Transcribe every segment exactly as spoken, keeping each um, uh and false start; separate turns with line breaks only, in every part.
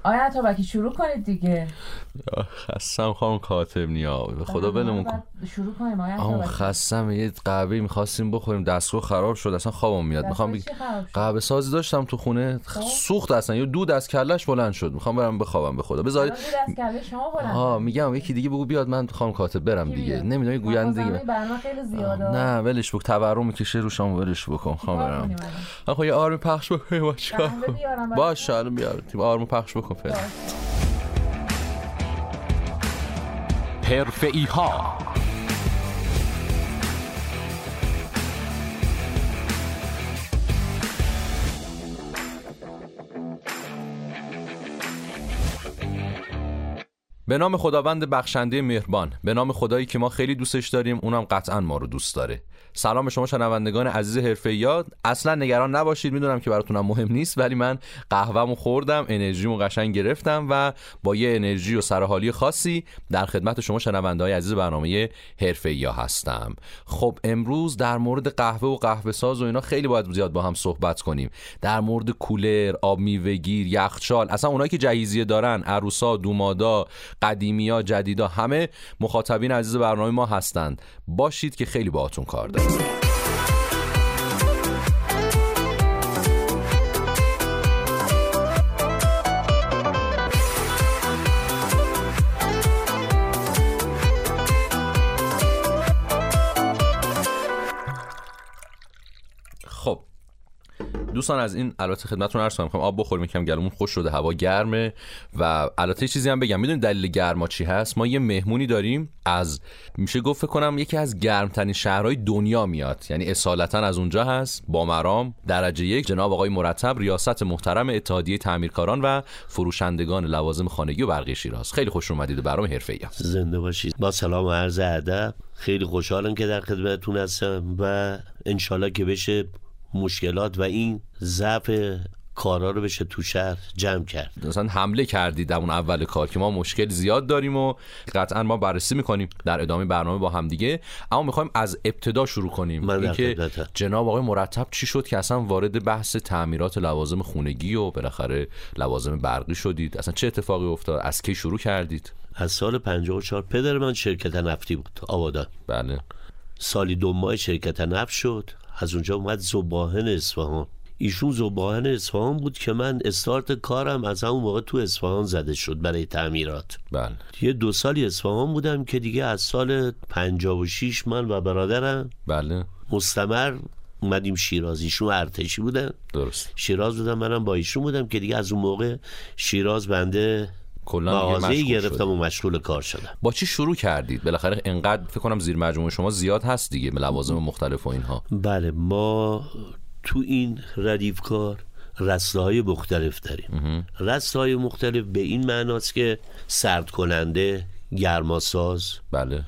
آیا اتابکی شروع کنید دیگه.
خستم خانم کاتب نیا به خدا بنمون کن.
شروع کنیم آیا
آم خستم. یه قهوه می‌خواستیم بخوریم دستگاه خراب شد اصلا خوابم میاد. میخوام بگ... قهوه سازی داشتم تو خونه سوخت اصلا یا دود از کلهش بلند شد. میخوام برم بخوابم به خدا. بذارید
دود از کله شما بلند.
آها میگم یکی دیگه بگو بیاد من خانم کاتب برم دیگه. نمیدونم گوینده دیگه.
برنامه خیلی زیاده.
نه ولش بک تورم میکشه روشم ولش بکن. خواهم برم. آخه یه آرمی پخش بکنیم بچه‌ها. باشه الان بیار. تیم آرمی پخش بکن فعلا.
حرفه‌ای ها.
به نام خداوند بخشنده مهربان، به نام خدایی که ما خیلی دوستش داریم، اونم قطعا ما رو دوست داره. سلام به شما شنوندگان عزیز حرفه‌ای‌ها. اصلا نگران نباشید، میدونم که براتونم مهم نیست، ولی من قهوه‌مو خوردم، انرژیمو قشنگ گرفتم و با یه انرژی و سرحالی خاصی در خدمت شما شنونده‌های عزیز برنامه حرفه‌ای‌ها هستم. خب امروز در مورد قهوه و قهوه ساز و اینا خیلی باید زیاد با هم صحبت کنیم. در مورد کولر، آب میوه‌گیر، یخچال، اصلا اونایی که جهیزیه دارن، عروسا، دومادا، قدیمیا، جدیدا، همه مخاطبین عزیز برنامه ما هستند. باشید که خیلی باهاتون کار داریم. خب دوستان از این البته خدمتتون عرض کنم می‌خوام آب بخوریم یکم گلومون خوش شده هوا گرمه و البته یه چیزی هم بگم. میدونید دلیل گرما چی هست؟ ما یه مهمونی داریم از میشه گفت فکر کنم یکی از گرمترین شهرهای دنیا میاد، یعنی اصالتا از اونجا هست، با مرام درجه یک، جناب آقای مرتب، ریاست محترم اتحادیه تعمیرکاران و فروشندگان لوازم خانگی و برقی شیراز. خیلی خوش اومدید برنامه حرفه‌ای.
زنده باشید. با سلام و عرض ادب. خیلی خوشحالم که در خدمتتون هستم و انشالله که بشه مشکلات و این ضعف کارا رو بشه تو شهر جمع کرد.
مثلا حمله کردید در اون اول کار که ما مشکل زیاد داریم و قطعا ما بررسی میکنیم در ادامه برنامه با هم دیگه، اما میخوایم از ابتدا شروع کنیم. اینکه جناب آقای مرتب چی شد که اصلا وارد بحث تعمیرات لوازم خونگی و بالاخره لوازم برقی شدید؟ اصلا چه اتفاقی افتاد؟ از کی شروع کردید؟
از سال پنجاه و چهار پدر من شرکت نفتی بود، آبادان.
بله.
سالی دو ماه شرکت نفت شد، از اونجا اومد ذوباهن اصفهان. ایشون ذوباهن اصفهان بود که من استارت کارم از همون موقع تو اصفهان زده شد برای تعمیرات.
بله.
یه دو سالی اصفهان بودم که دیگه از سال پنجاه و شش من و برادرم
بله
مستمر اومدیم شیراز. ایشون ارتشی بودن.
درست.
شیراز بودم، منم با ایشون بودم که دیگه از اون موقع شیراز بنده مغازه‌ای گرفتم و مشغول کار شدم.
با چی شروع کردید؟ بالاخره انقدر فکر کنم زیر مجموعه شما زیاد هست دیگه، لوازم مختلف و اینها.
بله، ما تو این ردیف کار رسته‌های مختلف داریم. رسته‌های مختلف به این معناست که سرد کننده، گرماساز،
بله،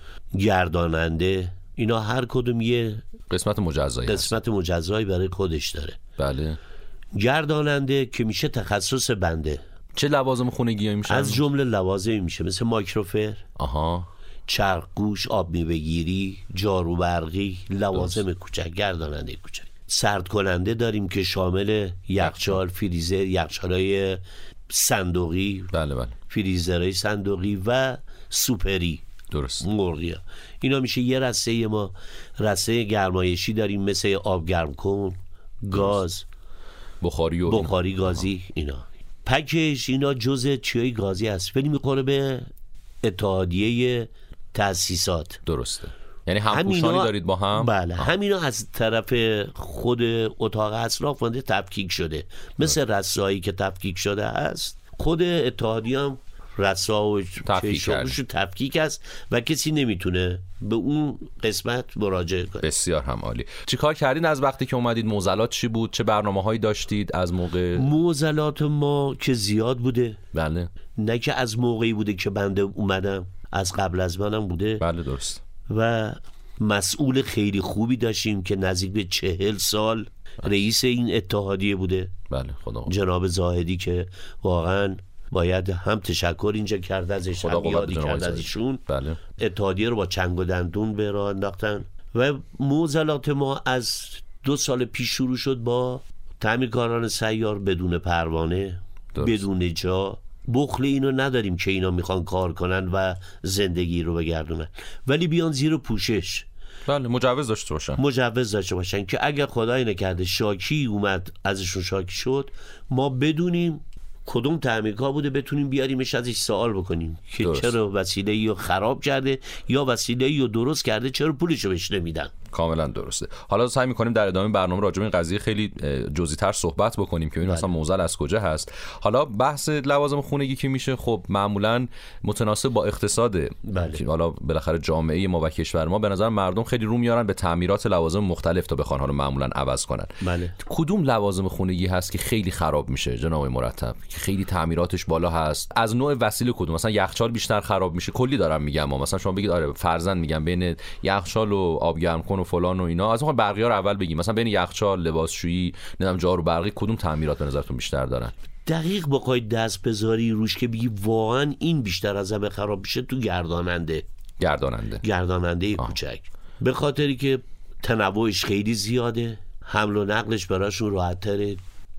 گرداننده، اینا هر کدوم یه
قسمت مجزایی
قسمت مجزایی برای خودش داره.
بله.
گرداننده که میشه تخصص بنده.
چه لوازم خونگیایی میشه؟
از جمله لوازمی میشه مثل مایکروفر،
آها،
چرخ گوش، آب میوه‌گیری، جارو برقی، لوازم کوچک، گرداننده کوچک. سرد کننده داریم که شامل یخچال، فریزر، یخچالای صندوقی،
بله بله،
فریزرهای صندوقی و سوپری.
درست.
مرغی. اینا میشه یه رسته. ما رسته گرمایشی داریم مثل آب گرم کن، گاز،
بخاری و
بخاری گازی. اینا پکیج اینا جزء چیای گازی هست، ولی میخوره به اتحادیه تأسیسات.
درسته. یعنی همپوشانی دارید با هم؟
بله. آه. همینا از طرف خود اتاق اصلاف مانده تفکیک شده، مثل رسایی که تفکیک شده است. خود اتحادیه هم رسا و شغلشو تفکیک است و کسی نمیتونه به اون قسمت مراجعه کنه.
بسیار هم عالی. چی کار کردین از وقتی که اومدید؟ معضلات چی بود؟ چه برنامه هایی داشتید از موقع؟
معضلات ما که زیاد بوده.
بله.
نه که از موقعی بوده که بنده اومدم، از قبل از منم بوده.
بله درست.
و مسئول خیلی خوبی داشتیم که نزدیک به چهل سال رئیس این اتحادیه بوده.
بله خدا.
جناب زاهدی که واقعا باید هم تشکر اینجا کرد ازش، هم یادی کرد از ایشون.
بله.
اتحادیه رو با چنگ و دندون به راه انداختن و معضلات ما از دو سال پیش شروع شد با تعمیرکاران سیار بدون پروانه، درست. بدون جا، بخل اینو نداریم که اینا میخوان کار کنن و زندگی رو بگردونن، ولی بیان زیر پوشش.
بله، مجوز داشته باشن.
مجوز داشته باشن که اگر خدای نکرده شاکی اومد ازشون شاکی شد، ما بدونیم کدوم تعمیرکار بوده، بتونیم بیاریمش ازش سوال بکنیم که درست. چرا وسیله‌ای رو خراب کرده یا وسیله‌ای رو درست کرده، چرا پولشو بهش نمیدن.
کاملا درسته. حالا سعی می‌کنیم در ادامه برنامه راجع به این قضیه خیلی جزئی‌تر صحبت بکنیم که این اصلا موزل از کجا هست. حالا بحث لوازم خونگی که میشه، خب معمولا متناسب با اقتصاد بله. حالا بالاخره جامعه ما و کشور ما، به نظر مردم خیلی رو میارن به تعمیرات لوازم مختلف تا بخوان حالا معمولا عوض کنن.
بله.
کدوم لوازم خونگی هست که خیلی خراب میشه جناب مرتب، که خیلی تعمیراتش بالا هست؟ از نوع وسیله کدوم؟ مثلا یخچال بیشتر خراب میشه؟ کلی دارم میگم، مثلا شما بگید آره فرضاً میگم بین یخچال و آب گرم کن و فلان و اینا، از اون برقی ها رو اول بگیم، مثلا بین یخچال، لباسشویی، نمیدونم جارو برقی، کدوم تعمیرات به نظرتون بیشتر دارن؟
دقیق بخوای دست بذاری روش که بگی واقعا این بیشتر از همه خراب میشه، تو گرداننده
گرداننده
گرداننده کوچک، به خاطری که تنوعش خیلی زیاده، حمل و نقلش براشون راحت تره،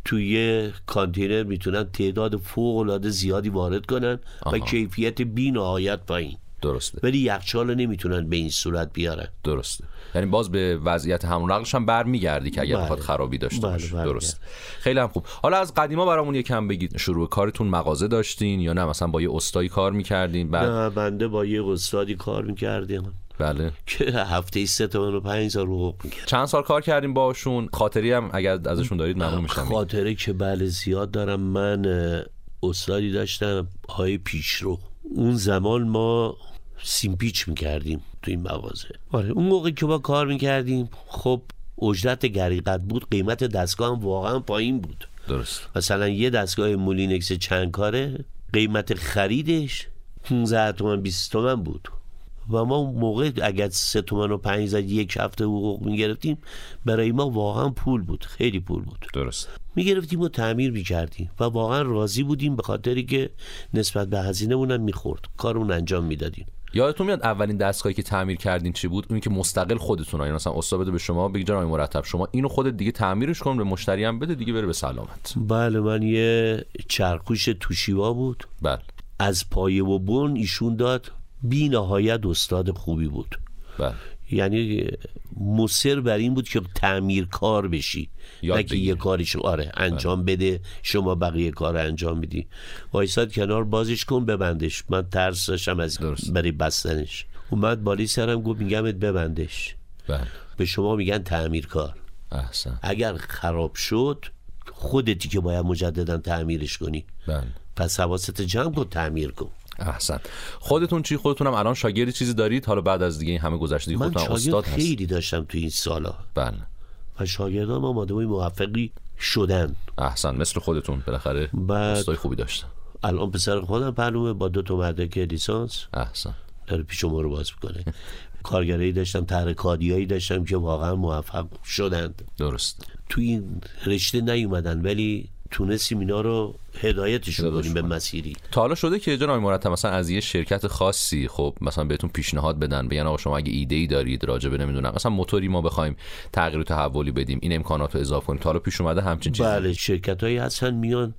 توی کانتینر میتونن تعداد فوق العاده زیادی وارد کنن آها. و کیفیت بی نهایت پایین.
درسته.
ولی یخچال رو نمیتونن به این صورت بیارن.
درسته. یعنی باز به وضعیت همون نقلش هم برمیگردی که اگر بخواد بله. خرابی داشته
بله
باشه.
بله
درست. خیلی هم خوب. حالا از قدیما برامون یکم بگید، شروع کارتون مغازه داشتین یا نه مثلا با یه استادی کار میکردین؟ بعد
نه، بنده با یه استادی کار میکردیم.
بله.
که هفته سه تومن و پنج هزار حقوق میگرد.
چند سال کار کردیم باشون؟ خاطری هم اگر ازشون دارید ممنون میشم.
خاطره که بله زیاد دارم. من استادی داشتم آقای پیشرو. اون زمان ما سیمپیچ میکردیم تو این مغازه. آره اون موقع که با کار میکردیم، خب اجرت گریقت بود، قیمت دستگاه هم واقعا پایین بود.
درست.
مثلا یه دستگاه مولینکس چند کاره قیمت خریدش پانزده تومن بیست تومن بود و ما اون موقع اگر سه تومن و پنج زد یک هفته حقوق میگرفتیم، برای ما واقعا پول بود، خیلی پول بود.
درست.
میگرفتیم و تعمیر میکردیم و واقعا راضی بودیم، به خاطری که نسبت به هزینه‌مون هم میخورد، کارمون انجام میدادیم.
یادتون میاد اولین دستگاهی که تعمیر کردین چی بود؟ اون که مستقل خودتون، یعنی مثلا استاد بده به شما بگی جناب مرتب شما اینو خودت دیگه تعمیرش کن، به مشتری هم بده دیگه بره به سلامت؟
بله، من یه چرخوش توشیوا بود.
بله. از
پایه و بن ایشون داد، بی نهایت استاد خوبی بود.
بله.
یعنی مصر بر این بود که تعمیر کار بشی، نه که یه کاریش آره انجام بله. بده شما بقیه کار انجام میدی. وایساد کنار، بازش کن ببندش. من ترس داشتم از برای بستنش. اومد بالی سرم گفت میگمت ببندش.
بله.
به شما میگن تعمیر کار.
احسن.
اگر خراب شد خودتی که باید مجددا تعمیرش کنی.
بله.
پس حواست جمع کن، تعمیر کن.
احسن. خودتون چی؟ خودتونم الان شاگردی چیزی دارید؟ حالا بعد از دیگه این همه گذشته دیگه خودتون استاد هست؟
من خیلی داشتم تو این سالا.
بله.
و شاگردان ما آدمای موفقی شدن.
احسن. مثل خودتون بالاخره استاد خوبی داشتن.
الان پسر خودم پرلومه با دو تا مدرک لیسانس.
احسن.
داره پیش ما رو باز میکنه. کارگرایی داشتم، تحریکاتیایی داشتم که واقعا موفق شدند.
درست.
تو این رشته نیومدن ولی تونستیم اینا رو هدایتشون کنیم به مسیری.
تا حالا شده که جناب مرتب مثلا از یه شرکت خاصی خب مثلا بهتون پیشنهاد بدن، بگن آقا شما اگه ایده ای دارید راجع به نمیدونم مثلا موتوری ما بخوایم تغییر و تحولی بدیم، این امکانات رو اضافه کنیم، تا حالا پیش اومده همچین چیزی؟
بله، شرکتایی هستن میان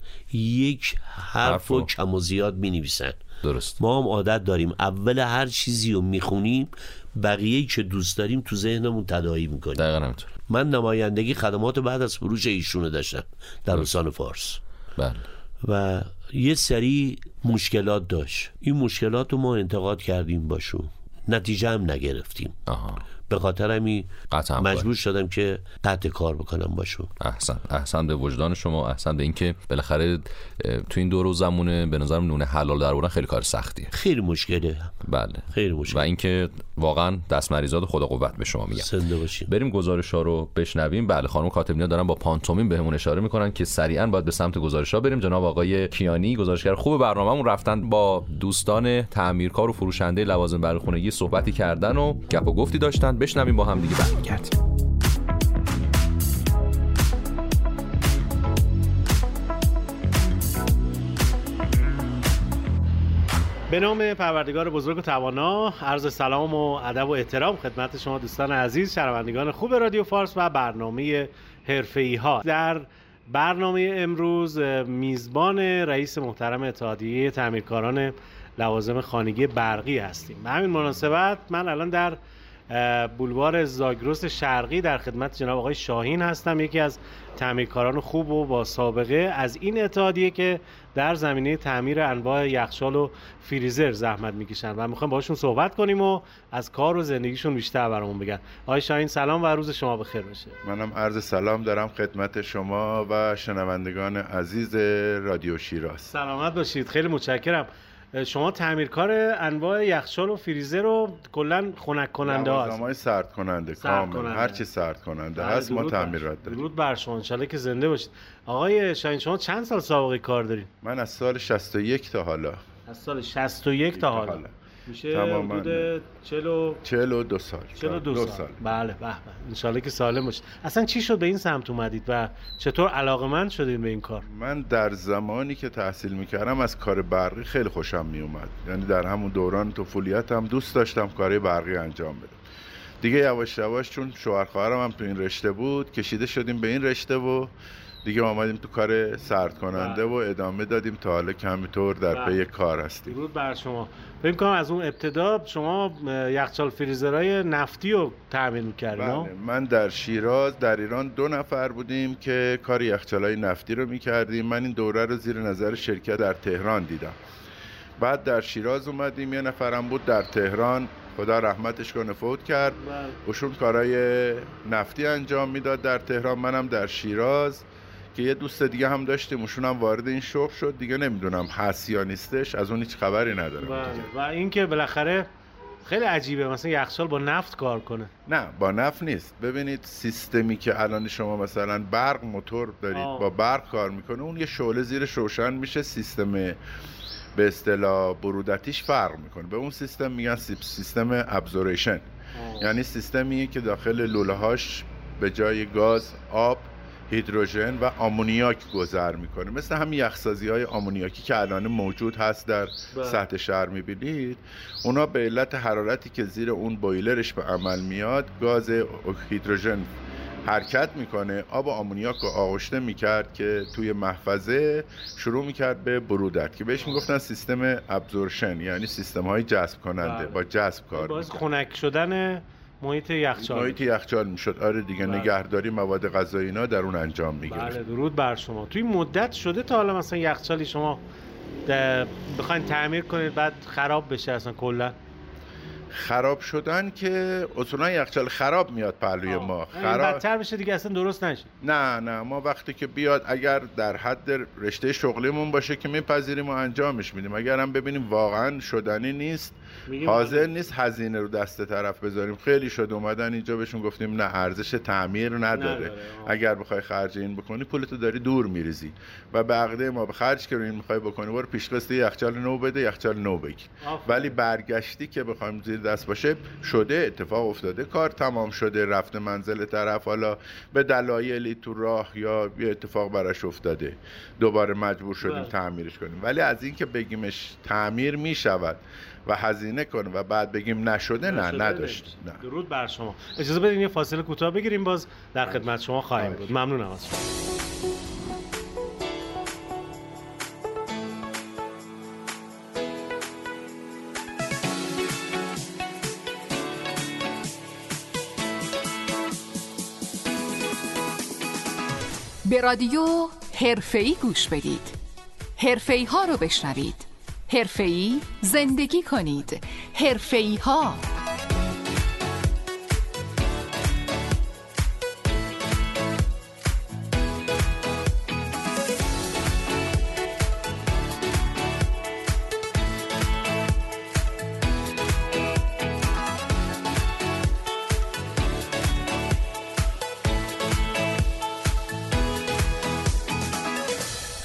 یک حرف رو کم و زیاد می‌نویسن.
درست.
ما هم عادت داریم اول هر چیزی رو میخونیم، بقیه‌ای که دوست داریم تو ذهنمون تداعی میکنیم.
دقیقاً همینطور.
من نمایندگی خدمات بعد از فروش ایشونو داشتم در استان فارس.
بله.
و یه سری مشکلات داشت. این مشکلات رو ما انتقاد کردیم باشون، نتیجه هم نگرفتیم.
آها.
به خاطر همین مجبور شدم که قطع کار بکنم باشون.
احسن. احسن به وجدان شما، احسن به اینکه بالاخره تو این دور و زمونه به نظرم نون حلال در آوردن خیلی کار سختیه.
خیلی مشکله.
بله.
خیلی مشکل.
و اینکه واقعا دست مریضات خدا قوت به شما میگم.
زنده باشین.
بریم گزارش‌ها رو بشنویم. بله، خانم کاتبینا دارن با پانتومیم بهمون اشاره میکنن که سریعا باید به سمت گزارش‌ها بریم. جناب آقای کیانی گزارشگر خوب برنامه‌مون رفتن با دوستان تعمیرکار و فروشنده لوازم برای خونگی صحبتی کردن و گپ و گفتی داشتن. بشنویم با هم دیگه برمیگردیم.
به نام پروردگار بزرگ و توانا، عرض سلام و ادب و احترام خدمت شما دوستان عزیز، شنوندگان خوب رادیو فارس و برنامه حرفه‌ای ها. در برنامه امروز میزبان رئیس محترم اتحادیه تعمیرکاران لوازم خانگی برقی هستیم. به همین مناسبت من الان در بولوار زاگرس شرقی در خدمت جناب آقای شاهین هستم، یکی از تعمیرکاران خوب و با سابقه از این اتحادیه که در زمینه تعمیر انواع یخچال و فریزر زحمت میکشن و میخوایم باشون صحبت کنیم و از کار و زندگیشون بیشتر برامون بگن. آقای شاهین سلام و روز شما بخیر باشه.
منم عرض سلام دارم خدمت شما و شنوندگان عزیز رادیو شیراز.
سلامت باشید، خیلی متشکرم. شما تعمیرکار انواع یخچال و فریزر و کلا خنک کننده هست.
لوازم‌های سرد کننده کامل، هر چی سرد کننده هست ما تعمیرات داریم.
درود بر شما، ان شاءالله که زنده باشید. آقای شاهین شما چند سال سابقه کار دارید؟
من از سال شصت و یک تا حالا.
از سال شصت و یک تا حالا. میشه حدود چهل و دو سال. چهل و دو سال. سال. بله به به. ان شاءالله که سالم باشید. اصلا چی شد به این سمت اومدید و چطور علاقه‌مند شدید به این کار؟
من در زمانی که تحصیل میکردم از کار برقی خیلی خوشم میومد. یعنی در همون دوران طفولیتم دوست داشتم کار برقی انجام بدم. دیگه یواش یواش چون شوهر خواهرم هم تو این رشته بود، کشیده شدیم به این رشته و دیگه آمدیم تو کار سرد کننده و ادامه دادیم تا حالا که همینطور در پی کار هستیم.
درود بر شما. فکر کنم از اون ابتدا شما یخچال فریزرهای نفتی رو تعمیر می‌کردید.
بله، من در شیراز در ایران دو نفر بودیم که کار یخچال‌های نفتی رو می‌کردیم. من این دوره رو زیر نظر شرکت در تهران دیدم. بعد در شیراز اومدیم، یه نفرم بود در تهران، خدا رحمتش کنه فوت کرد. اوشون کارهای نفتی انجام میداد در تهران، منم در شیراز که یه دوست دیگه هم داشتیم، اوشون هم وارد این شغل شد. دیگه نمیدونم هست یا نیستش، از اون هیچ خبری ندارم.
و این که بالاخره خیلی عجیبه مثلا یخچال با نفت کار کنه.
نه با نفت نیست. ببینید سیستمی که الان شما مثلا برق موتور دارید آه. با برق کار میکنه، اون یه شعله زیرش روشن میشه، سیستم به اصطلاح برودتیش فرق میکنه. به اون سیستم میگن سیستم ابزوریشن، یعنی سیستمی که داخل لوله هاش به جای گاز آب، هیدروژن و آمونیاک گذر میکنه. مثل همین یخسازی های آمونیاکی که الان موجود هست در بله. سطح شهر میبینید، اونا به علت حرارتی که زیر اون بویلرش به عمل میاد، گاز هیدروژن حرکت میکنه، آب آمونیاک رو آغشته میکرد که توی محفظه شروع میکرد به برودت که بهش میگفتن سیستم ابزورشن، یعنی سیستم های جذب کننده بله. با جذب کار
باعث خنک شدن محیط یخچال
محیط یخچال میشد. آره دیگه بله. نگهداری مواد غذایی اینا در اون انجام میگیره.
بله درود بر شما. توی مدت شده تا حالا مثلا یخچالی شما بخواید تعمیر کنید بعد خراب بشه اصلا کلا؟
خراب شدن که اصولا یخچال خراب میاد پهلوی آه. ما
خراب بدتر بشه دیگه اصلا درست نشه.
نه نه ما وقتی که بیاد اگر در حد رشته شغلیمون باشه که میپذیریم و انجامش میدیم، اگر هم ببینیم واقعا شدنی نیست، حاضر نیست هزینه رو دست طرف بذاریم، خیلی شد اومدن اینجا بهشون گفتیم نه ارزش تعمیر نداره, نداره. اگر بخوای خرج این بکنی پولتو داری دور میریزی و به عقده ما به خرج که رو این میخوای بکنی برو پیش قسط یخچال نو بده، یخچال نو بگیر. ولی برگشتی که بخوایم زیر دست باشه شده، اتفاق افتاده، کار تمام شده، رفته منزل طرف، حالا به دلایلی تو راه یا یه اتفاق براش افتاده دوباره مجبور شدیم تعمیرش کنیم. ولی از این که بگیمش تعمیر میشود و هزینه کنه و بعد بگیم نشده، نه نداشت. نه.
درود بر شما. اجازه بدین یه فاصله کوتاه بگیریم، باز در خدمت شما خواهیم بود. ممنونم از شما.
به رادیو حرفه‌ای گوش بدید. حرفه‌ای ها رو بشنوید. حرفه‌ای زندگی کنید. حرفه‌ای ها.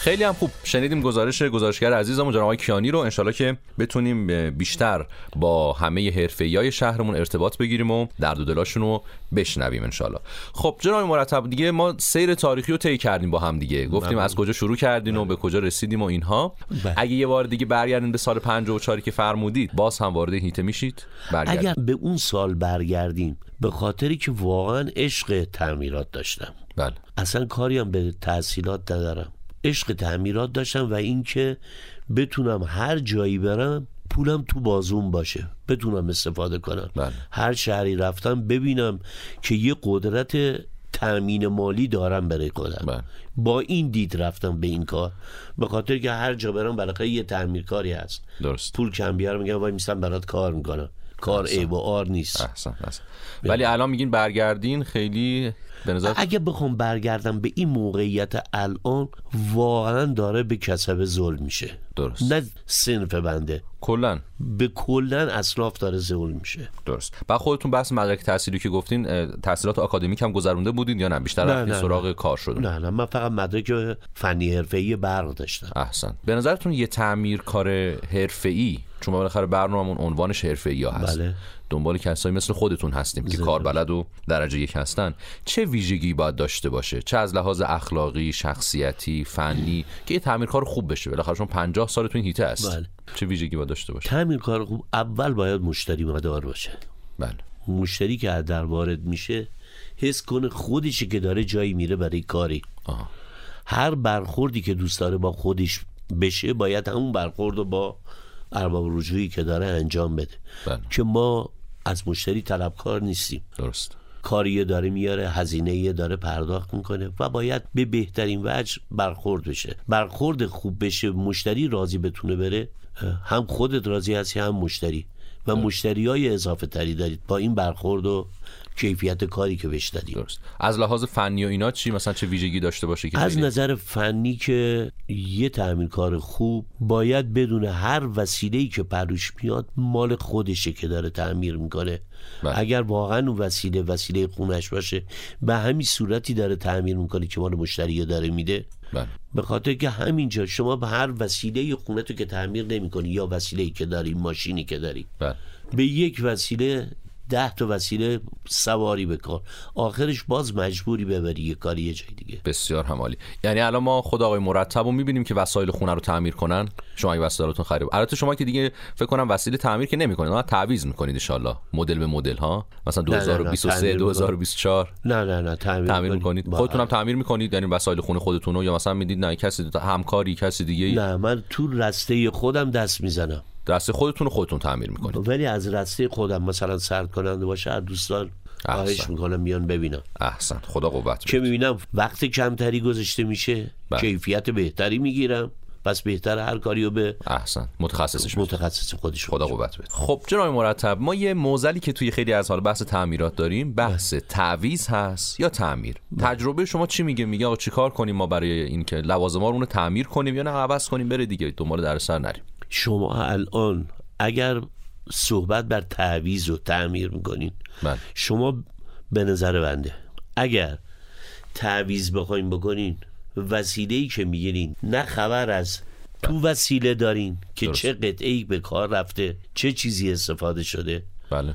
خیلی هم خوب شنیدیم گزارش گزارشگر عزیزمون جناب آقای کیانی رو. انشالله که بتونیم بیشتر با همه حرفه‌ایای شهرمون ارتباط بگیریم و درد و دلاشون رو بشنویم انشالله. خب جناب مرتب دیگه ما سیر تاریخی رو طی کردیم با هم دیگه، گفتیم بله. از کجا شروع کردین بله. و به کجا رسیدیم و اینها. بله. اگه یه بار دیگه برگردین به سال پنجاه و چهار که فرمودید باز هم وارد هیته میشید؟
اگر به اون سال برگردیم به خاطری که واقعا عشق تعمیرات داشتم.
بله.
اصلا کاری هم به تحصیلات ندارم، عشق تعمیرات داشتم و اینکه بتونم هر جایی برم پولم تو بازوم باشه، بتونم استفاده کنم.
بله.
هر شهری رفتم ببینم که یه قدرت تأمین مالی دارم برای خودم.
بله.
با این دید رفتم به این کار، به خاطر که هر جا برم بالاخره یه تعمیرکاری هست.
درست.
پول کم بیارم میگم وای میستم برات کار میکنم، کار عیب و عار نیست.
احسن احسن. ولی الان میگین برگردین خیلی به نظر
اگه بخوام برگردم به این موقعیت الان واقعا داره به کسب ظلم میشه.
درست.
نه صنف بنده،
کلن
به کلن اصناف داره ظلم میشه.
درست. بعد خودتون بحث مدرک تحصیلی که گفتین تحصیلات آکادمیک هم گذرونده بودین یا نه بیشتر رفتین سراغ
نه.
کار شدن؟
نه نه من فقط مدرک فنی حرفه‌ای برق داشتم.
احسن. به نظرتون یه تعمیرکار حرفه‌ای، چون بالاخره برنامه‌مون عنوانش حرفه‌ای‌ها هست،
بله.
دنبال کسایی مثل خودتون هستیم که کار بلد و درجه یک هستن، چه ویژگی باید داشته باشه؟ چه از لحاظ اخلاقی، شخصیتی، فنی که یه تعمیرکار خوب بشه؟ بالاخره چون پنجاه سال تو این هیته است.
بله.
چه ویژگی باید داشته باشه؟
تعمیرکار خوب اول باید مشتری مدار باشه.
بله.
مشتری که در وارد میشه حس کنه خودشه که داره جایی میره برای کاری.
آه.
هر برخوردی که دوست داره با خودش بشه باید همون برخورد رو با ارباب رجوعی که داره انجام بده.
بله.
که ما از مشتری طلبکار نیستیم.
درست.
کاریه داره میاره، هزینه‌ای داره پرداخت میکنه و باید به بهترین وجه برخورد بشه. برخورد خوب بشه، مشتری راضی بتونه بره، هم خودت راضی هستی هم مشتری و مشتریای اضافه تری دارید با این برخورد و کیفیت کاری که بهش دادیم.
درست. از لحاظ فنی و اینا چی مثلا چه ویژگی داشته باشه که
از
خیلی...
نظر فنی که یه تعمیرکار خوب باید بدونه هر وسیله‌ای که پروش میاد مال خودشه که داره تعمیر میکنه.
بله.
اگر واقعا اون وسیله وسیله خونش باشه به همین صورتی داره تعمیر میکنه که مال مشتری داره میده.
بله.
به خاطر که همینجا شما به هر وسیله خونتو که تعمیر نمیکنی یا وسیله‌ای که داری، ماشینی که داری،
بله.
به یک وسیله ده تا وسیله سواری بکن، آخرش باز مجبوری ببری یه کاری یه جای دیگه.
بسیار همالی. یعنی الان ما خود آقای مرتب رو میبینیم که وسایل خونه رو تعمیر کنن، شما اگه وسایلتون خرید، البته شما که دیگه فکر کنم وسیله تعمیر که نمیکنید، نه تعویض میکنید ان شاء الله مدل به مدل ها، مثلا دو هزار و بیست و سه دو هزار و بیست و چهار
نه نه نه تعمیر,
تعمیر میکنید. خودتون هم تعمیر میکنید؟ یعنی وسایل خونه خودتون رو یا مثلا میدید نه کسی همکاری کسی دیگه؟
نه من تو رسته خودم دست میزنم.
دسته خودتون رو خودتون تعمیر میکنید؟
ولی از رسته خودم مثلا سرد کننده باشه از دوستان خواهش میکنم بیان ببینم.
احسن. خدا قوت بده.
که میبینم وقت کمتری گذاشته میشه، بله. کیفیت بهتری میگیرم، پس بهتره هر کاریو به
احسن متخصصش
متخصص خودش.
خدا قوت بده. خب جناب مرتب، ما یه موزلی که توی خیلی از حال بحث تعمیرات داریم، بحث تعویض هست یا تعمیر. بله. تجربه شما چی میگه؟ میگه آقا چیکار کنیم ما برای اینکه لوازم‌ها رو تعمیر کنیم یا نه عوض کنیم بره دیگه دنبال دردسر نریم؟
شما الان اگر صحبت بر تعویض و تعمیر میکنین،
بله.
شما به نظر بنده اگر تعویض بخواین بکنین، وسیله‌ای که میگیرین نه خبر از تو وسیله دارین که درست. چه قطعه‌ای به کار رفته، چه چیزی استفاده شده،
بله.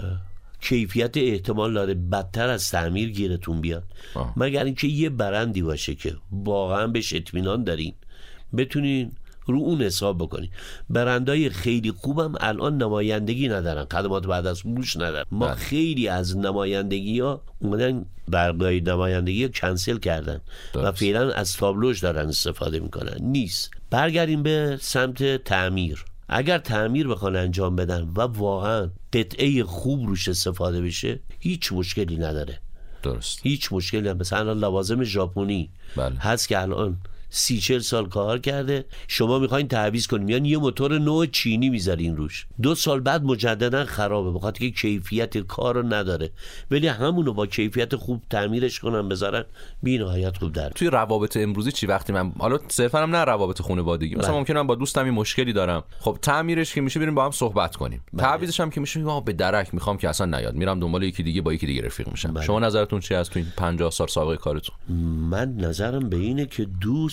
کیفیت احتمال داره بدتر از تعمیر گیرتون بیاد. آه. مگر اینکه یه برندی باشه که واقعا بهش اطمینان دارین، بتونین رو اون حساب بکنین. برندهای خیلی خوبم الان نمایندگی ندارن، خدمات بعد از فروش ندارن. ما بله. خیلی از نمایندگی ها اومدن برگای نمایندگی ها کنسل کردن درست. و فعلا از تابلوش دارن استفاده میکنن. نیست. برگردیم به سمت تعمیر. اگر تعمیر بخوان انجام بدن و واقعا قطعه خوب روش استفاده بشه هیچ مشکلی نداره.
درست.
هیچ مشکلی نداره. مثلا لوازم ژاپنی بله. هست که الان سی چل سال کار کرده، شما میخواین تعویض کنیم یعنی یه موتور نوع چینی میذارین روش، دو سال بعد مجددا خرابه بخاطر که کیفیت کار رو نداره، ولی همونو با کیفیت خوب تعمیرش کنن بذارن بی نهایت خوب در.
توی روابط امروزی چی وقتی من حالا صرفا هم نه روابط خانوادگی مثلا بله. ممکنه من با دوستم این مشکلی دارم، خب تعمیرش که میشه بریم با هم صحبت کنیم، بله. تعویضش هم که میشه میگم به درک میخوام که اصلا نیاد، میرم دنبال یکی دیگه با یکی دیگه رفیق میشم. بله. شما نظرتون چی از تو این پنجاه سال سابقه کارتون؟
من نظرم به اینه که دوست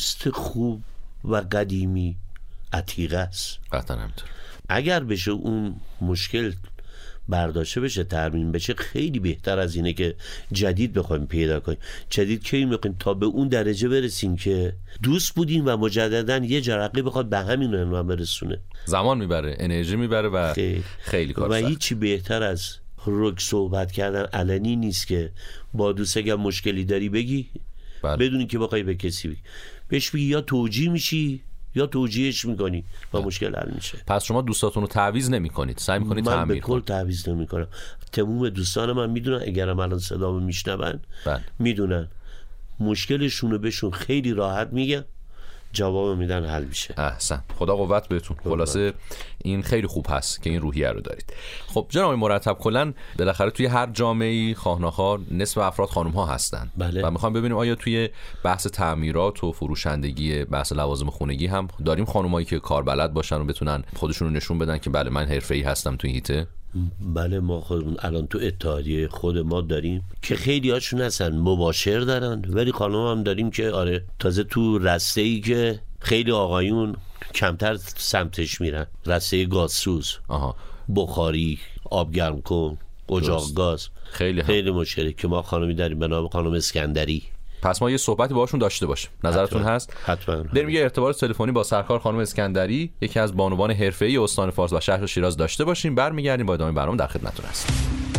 دوست خوب و قدیمی عتیقه است.
قطعا همینطور.
اگر بشه اون مشکل برداشته بشه، ترمیم بشه، خیلی بهتر از اینه که جدید بخوایم پیدا کنیم. جدید کی میخوایم تا به اون درجه برسیم که دوست بودیم و مجددا یه جرقه بخواد به همین عنوان برسونه.
زمان میبره، انرژی میبره و خیلی, خیلی کار
و
سخت.
هیچی بهتر از رک صحبت کردن علنی نیست که با دوست اگه مشکلی داری بگی،
بله.
بدونی که بخوای به کسی بگی، بهش بگی یا توجیه میشی یا توجیهش میکنی و مشکل حل میشه.
پس شما دوستاتون رو تعویض نمیکنید، سعی میکنید تعمیر کنید؟
من به کل تعویض نمیکنم. تمام دوستان من میدونن، اگرم الان صدامو میشنون میدونن مشکلشون رو بهشون خیلی راحت میگم، جواب میدن، حل میشه.
احسن، خدا قوت بهتون. خلاصه این خیلی خوب هست که این روحیه رو دارید. خب جناب مرتب، کلا بالاخره توی هر جامعه‌ای خواهناخواه نصف افراد خانم ها هستن.
بله.
و میخوام ببینیم آیا توی بحث تعمیرات و فروشندگی بحث لوازم خونگی هم داریم خانمایی که کاربلد باشن و بتونن خودشون رو نشون بدن که بله من حرفه‌ای هستم توی هیته؟
بله، ما خودمون الان تو اتحادیه خود ما داریم که خیلی هاشون هستن مباشر دارن، ولی خانم هم داریم که آره تازه تو رسته‌ای که خیلی آقایون کمتر سمتش میرن، رسته گازسوز،
آها،
بخاری، آب گرم کن، اجاق گاز،
خیلی هم.
خیلی مشکلی که ما خانمی داریم به نام خانم اسکندری.
پس ما یه صحبتی باهاشون داشته باشیم. نظرتون
حتما.
هست؟
حتما.
بریم یه ارتباط تلفنی با سرکار خانم اسکندری، یکی از بانوان حرفه‌ای استان فارس و شهر شیراز داشته باشیم. برمیگردیم با ادامه برنامه در خدمتتون هستیم.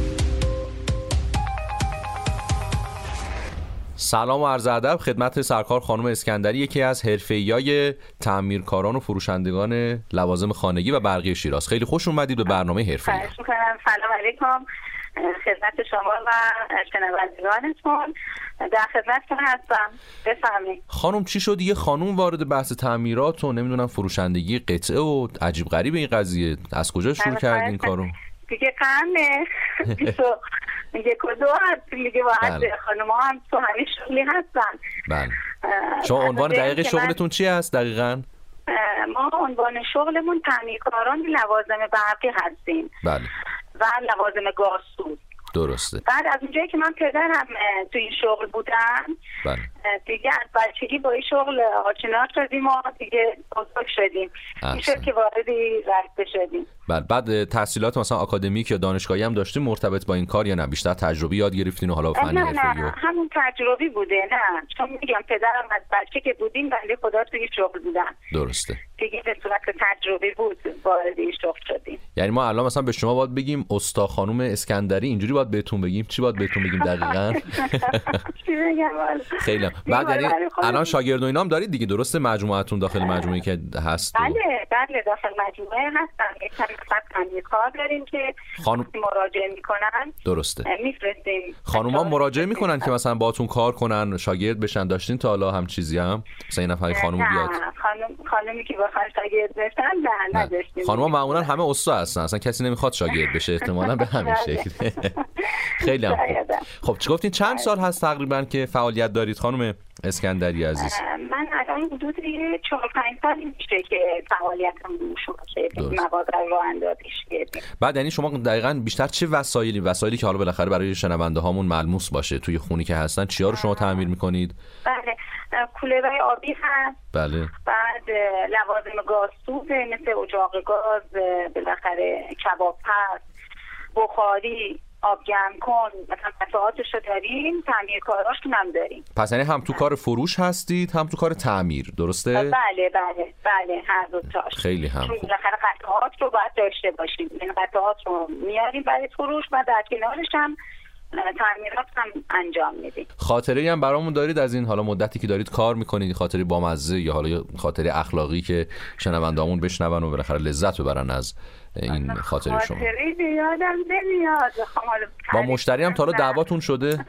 سلام و عرض ادب خدمت سرکار خانم اسکندری، یکی از حرفه‌ای‌های تعمیرکاران و فروشندگان لوازم خانگی و برقی شیراز. خیلی خوش اومدید به برنامه حرفه‌ای.
خواهش می‌کنم. سلام علیکم خدمت شما و شنوندگانتون، در خدمتتون هستم. بفرمایید.
خانم چی شد یه خانم وارد بحث تعمیرات و نمیدونم فروشندگی قطعه و عجیب غریب این قضیه؟ از کجا شروع کردین این کارو؟
دیگه قرنه یک و دو هست دیگه، باید خانم‌ها هم تو همین شغلی هستن.
بله. شما عنوان دقیق شغلتون چی هست دقیقاً؟
ما عنوان شغلمون تعمیرکاران لوازم برقی هستیم.
بله.
و لوازم گازسوز.
درسته.
بعد از اونجایی که من پدرم تو این شغل بودم،
بله.
دیگه از بچگی با این شغل آشنا شدیم و دیگه بزرگ شدیم. این شد که واردی رشته شدیم.
بله. بعد تحصیلات مثلا آکادمیک یا دانشگاهی هم داشتیم مرتبط با این کار یا نه بیشتر تجربی یاد گرفتین و حالا فنی حرفه‌ای؟
نه نه همون تجربی بوده. نه چون میگم پدرم از بچه که بودیم بنده خدا توی شغل بودم.
درسته.
دیگه به صورت تجربی بود وارد این شغل شدیم.
یعنی ما الان مثلا به شما باید بگیم استا خانم اسکندری، اینجوری باید بهتون بگیم؟ چی باید بهتون بگیم دقیقاً؟
چی بگم؟
خیلی بعد یعنی الان شاگرد و اینام دارید دیگه، درسته؟ مجموعتون داخل مجموعه‌ای که هست؟
بله بله داخل مجموعه هستن. یک تعمیرکار کار داریم که
خانم
مراجعه میکنن.
درسته.
میفرستیم.
خانوما مراجعه میکنن که مثلا باهاتون کار کنن، شاگرد بشن؟ داشتین تا حالا هم چیزی هم مثلا این نفر خانم بیاد؟
نه خانم خانمی که بخواد شاگرد بشن نه نداشتیم.
خانوما معمولا همه استا هستن، اصلا کسی نمیخواد شاگرد بشه احتمالاً به همین شکل. خیلی هم خوب. خب چی گفتین چند سال هست تقریبا که فعالیت دارید خانم اسکندری عزیز؟
من الان حدود چهار پنج سال میشه که فعالیتم شروع شده، مغازه رو اندازش کردیم.
بعد یعنی شما دقیقاً بیشتر چه وسایلی وسایلی که حالا بالاخره برای شنونده هامون ملموس باشه توی خونی که هستن، چیا رو شما تعمیر میکنید؟
بله کولرهای آبی هست.
بله.
بعد لوازم گازسوز مثل اجاق گاز، بالاخره کباب پز، بخاری، آب گرم کن، مثلا قطعاتش رو داریم، تعمیرکاراشون هم داریم.
پس یعنی هم تو کار فروش هستید هم تو کار تعمیر، درسته؟
بله بله بله هر دو تاش.
خیلی هم خوب.
بالاخره قطعات رو باید داشته باشیم، این قطعات رو میاریم برای فروش و در کنارش هم تعمیرات هم انجام میدیم.
خاطره‌ای هم برامون دارید از این حالا مدتی که دارید کار میکنید، خاطره بامزه یا حالا خاطره اخلاقی که شنوندهامون بشنون و بالاخره لذت ببرن از این خاطره شما؟
خاطره یادم نمیاد.
با مشتری هم تا حالا دعواتون شده؟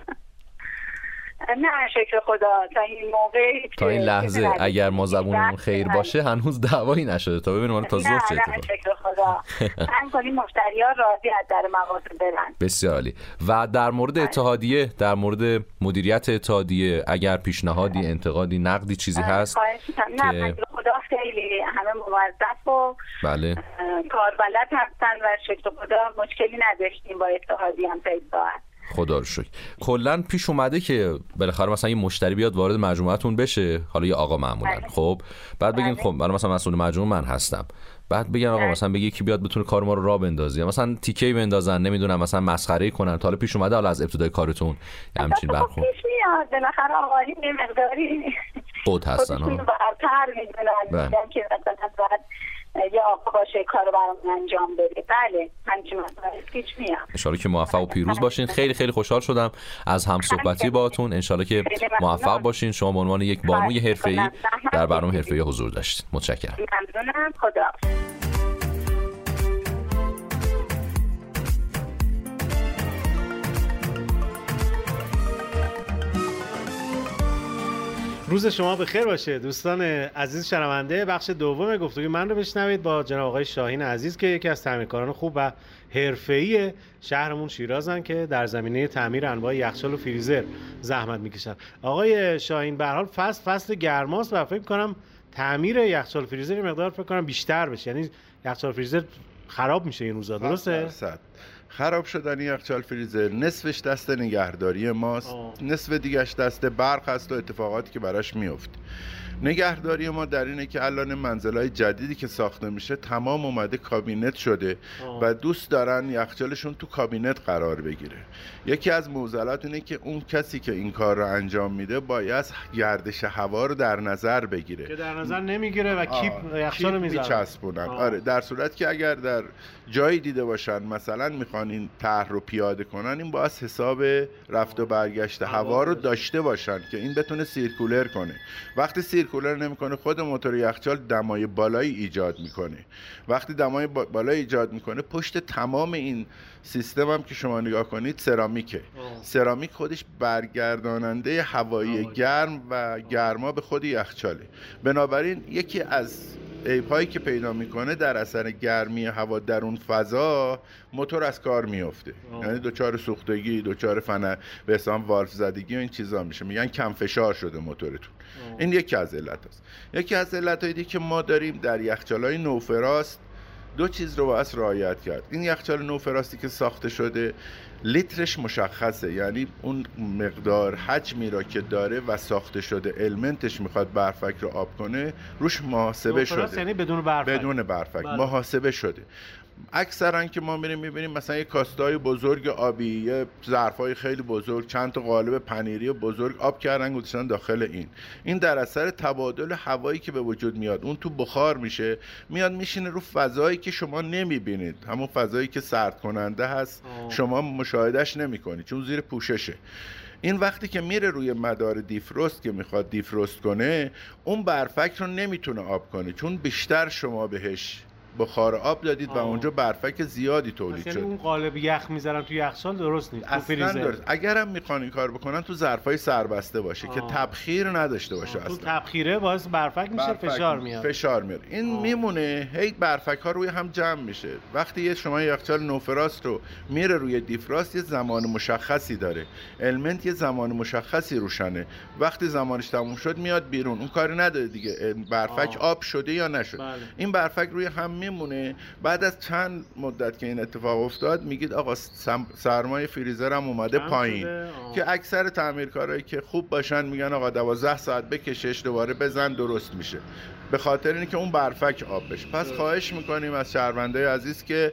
نه شکر خدا تا این موقع
تا این لحظه اگر ما زبونمون خیر باشه هنوز دعوایی نشده. تا ببینیم تا ظهر چه اتفاقی.
نه شکر خدا هم کنیم مشتری‌ها راضی از در مغازه برن.
بسیار عالی. و در مورد اتحادیه، در مورد مدیریت اتحادیه اگر پیشنهادی، انتقادی، نقدی چیزی هست؟
نه شکر خدا خیلی همه موظف و
بله
کاربلد هستن و شکر خدا مشکلی نداشتیم با اتحادیه هم تا این ساعت.
خدا رو شکر. کلا پیش اومده که بالاخره مثلا یه مشتری بیاد وارد مجموعتون بشه، حالا یه آقا معمولا، خب بعد بگین خب من مثلا مسئول مجموعه من هستم، بعد بگن آقا مثلا بگی کی بیاد بتونه کار ما رو راه بندازه، مثلا تیکه بندازن، نمیدونم مثلا مسخره کنن، تا حالا پیش اومده حالا از ابتدای کارتون همچین برخورد؟
پیش میاد بالاخره آقایون یه مقداری
قد هستن ها،
برتر میدونن که مثلا بعد یه آقا باشه کارو برام انجام بده. بله همچین مسائل پیش میاد. ان
شاءالله که موفق و پیروز باشین. خیلی خیلی خوشحال شدم از هم صحبتی باهاتون. ان شاءالله که موفق باشین. شما به عنوان یک بانوی حرفه‌ای در برنامه حرفه‌ای حضور داشتید. متشکرم.
ممنونم. خدا.
روز شما بخیر باشه دوستان عزیز شنونده. بخش دوم گفتگوی من رو بشنوید با جناب آقای شاهین عزیز که یکی از تعمیرکاران خوب و حرفه‌ای شهرمون شیرازن که در زمینه تعمیر انواع یخچال و فریزر زحمت میکشن. آقای شاهین به هر حال فصل فصل گرماست و فکر کنم تعمیر یخچال و فریزر مقدار فکر کنم بیشتر بشه، یعنی یخچال و فریزر خراب میشه این روزا، درسته؟
خراب شدن یخچال فریزر نصفش دست نگهداری ماست، آه. نصف دیگهش دست برق هست و اتفاقاتی که براش میفته. نگهداری ما در اینه که الان منزل‌های جدیدی که ساخته میشه تمام اومده کابینت شده آه. و دوست دارن یخچالشون تو کابینت قرار بگیره. یکی از معضلات اینه که اون کسی که این کار رو انجام میده باید گردش هوا رو در نظر بگیره
که در نظر نمیگیره و کیپ یخچال رو
میچسبونن. آره، در صورتی که اگر در جایی دیده باشن مثلا میخوان این طرح رو پیاده کنن، این باید حساب رفت و برگشت هوا رو داشته باشن که این بتونه سیرکولر کنه. وقتی سیرکولر نمیکنه خود موتور یخچال دمای بالایی ایجاد میکنه. وقتی دمای بالایی ایجاد میکنه پشت تمام این سیستم هم که شما نگاه کنید سرامیکه. آه. سرامیک خودش برگرداننده هوایی آه. گرم و گرما به خود یخچاله. بنابراین یکی از عیب‌هایی که پیدا میکنه در اثر گرمی هوا در اون فضا موتور از کار میفته، یعنی دوچار سوختگی، دوچار فن به حساب والف زدگی و این چیزا میشه. میگن کم فشار شده موتورتون. آه. این یکی از علتاست. یکی از علتایی دیگه که ما داریم در یخچال‌های نوفراست دو چیز رو باید رعایت کرد. این یخچال نوفراستی که ساخته شده لیترش مشخصه، یعنی اون مقدار حجمی را که داره و ساخته شده المنتش میخواد برفک رو آب کنه روش محاسبه شده.
یعنی بدون برفک.
بدون برفک محاسبه شده. اکثرا که ما میریم میبینیم مثلا یه کاستای بزرگ آبی، یه ظرفای خیلی بزرگ، چند تا قالب پنیری بزرگ آب کردن گذاشتن داخل این. این در اثر تبادل هوایی که به وجود میاد، اون تو بخار میشه، میاد میشینه رو فضایی که شما نمیبینید، همون فضایی که سرد کننده هست آه. شما مشاهدهش نمیکنید چون زیر پوششه. این وقتی که میره روی مدار دیفروست که میخواد دیفروست کنه، اون برفک رو نمیتونه آب کنه چون بیشتر شما بهش بخار آب دادید آه. و اونجا برفک زیادی تولید شد.
اون قالب یخ میذارن تو یخچال درست نیست.
اصلا درست. اگرم میخوان این کار بکنن تو ظرفای سربسته باشه آه. که تبخیر نداشته باشه.
آه. اصلا تو تبخیره باعث برفک میشه، برفک فشار میاد.
فشار میاد. این آه. میمونه هی برفک ها روی هم جمع میشه. وقتی یه شما یخچال نوفراست رو میره روی دیفراست یه زمان مشخصی داره. المنت یه زمان مشخصی روشنه. وقتی زمانش تموم شد میاد بیرون. اون کاری نداره دیگه برفک آه. آب شده یا نشد. بله. این برفک روی هم میمونه. بعد از چند مدت که این اتفاق افتاد میگید آقا سرمایه فریزرم اومده پایین، که اکثر تعمیرکارایی که خوب باشن میگن آقا دوازده ساعت بکشش دوباره بزن درست میشه، به خاطر اینه که اون برفک آب بشه. پس خواهش میکنیم از شهروندای عزیز که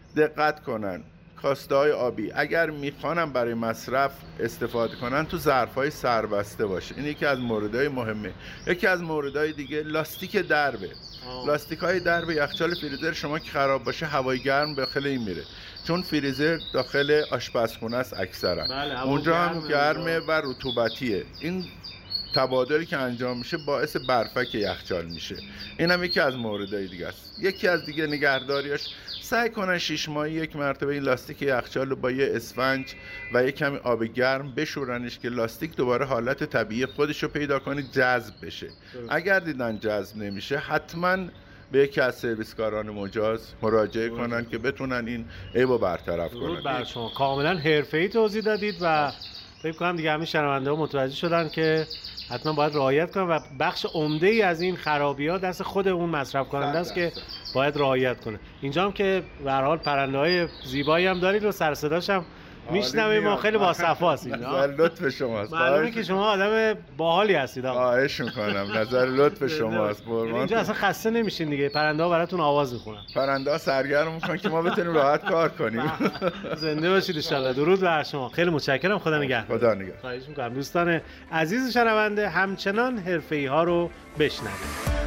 دقت کنن، کاسته‌های آبی اگر میخوانم برای مصرف استفاده کنن تو ظرف‌های سربسته باشه. این یکی از موردهای مهمه. یکی از موردهای دیگه لاستیک دربه. لاستیک‌های درب یخچال فریزر شما که خراب باشه هوای گرم داخل این میره، چون فریزر داخل آشپزخونه است اکثرا. بله، اونجا هم گرمه و رطوبتیه. این تبادلی که انجام میشه باعث برفک یخچال میشه. این هم یکی از موردهای دیگه است. یکی از دیگه نگهداریاش سعی کنن شش ماهی یک مرتبه این لاستیک یخچال رو با یه اسفنج و یک کمی آب گرم بشورنش که لاستیک دوباره حالت طبیعی خودش رو پیدا کنه، جذب بشه. اگر دیدن جذب نمیشه حتما به یکی از سرویسکاران مجاز مراجعه کنن که بتونن این عیبو برطرف کنن.
بر شما کاملا حرفه‌ای توضیح دادید و فکر کنم دیگه همین شنونده ها متوجه شدن که حتما باید رعایت کنن و بخش عمده ای از این خرابی‌ها دست خود اون مصرف کننده است که باید رعایت کنه. اینجا هم که به هر حال پرنده‌های زیبایی هم دارید و سر صداش هم میشنویم ما خیلی با صفاست اینا.
نظر لطف شماست.
معلومه که شما آدم باحالی هستید آقا.
خواهش می‌کنم. نظر لطف شماست. قربان.
اینجا اصلا خسته نمیشین دیگه. پرنده‌ها براتون آواز میخونن.
پرنده‌ها سرگرم میکنن که ما بتونیم راحت کار کنیم.
زنده باشید ان شاءالله. درود بر شما. خیلی متشکرم. خدا نگهدار.
خدا نگهدار.
خواهش می‌کنم دوستان عزیز شنونده همچنان حرفه‌ای‌ها رو بشنوید.